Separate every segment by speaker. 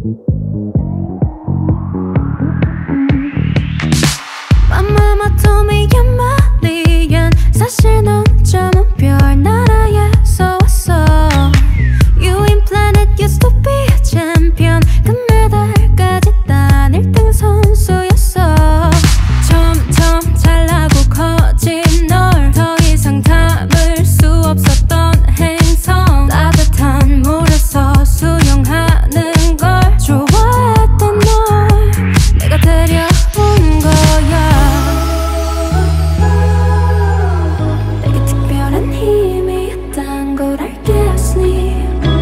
Speaker 1: My mama told me you're my alien. 사실 넌 점은 별나라에서 왔어. You implanted used to be a champion. 금메달까지 딴 1등 선수였어. 점점 잘나고 커진 널 더 이상 담을 수 없었던 행성. 따뜻한 물에서 수영하는 걸 좋아했던 널 내가 데려온 거야. 내게 특별한 힘이 있단 걸 알겠니?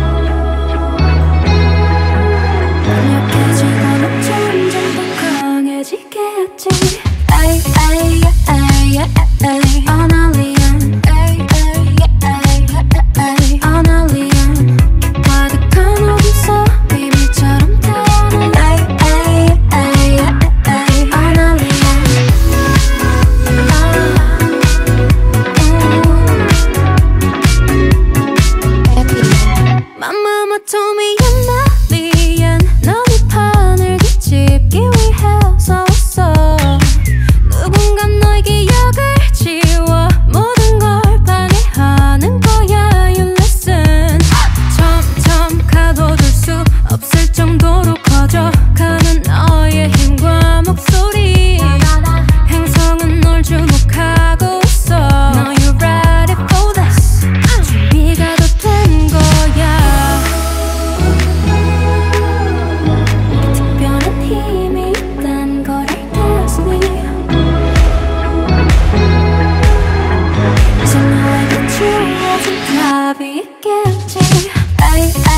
Speaker 1: 약해지고 넌 점점 더 강해지겠지. Ay, ay, ay, ay, ay. An alien. Ay, ay, ay, ay, ay. An alien. 가득한 어둠 비밀처럼 태어난 Ay, ay, ay, ay, ay. An alien. My mama told me you're my alien. 넌 이 판을 뒤집기 위해서 왔어. 누군가 너의 기억을 지워 모든 걸 방해하는 거야. You listen. 점점 가둬둘 수 없을 정도로 커져가는 너의 힘과 목소리. 행성은 널 주목하고 있어. Now you're ready for this. 준비가 더 된 거야. 특별한 힘이 있단 걸 알겠니? 이제 너에게 주어진 답이 있겠지. Ay,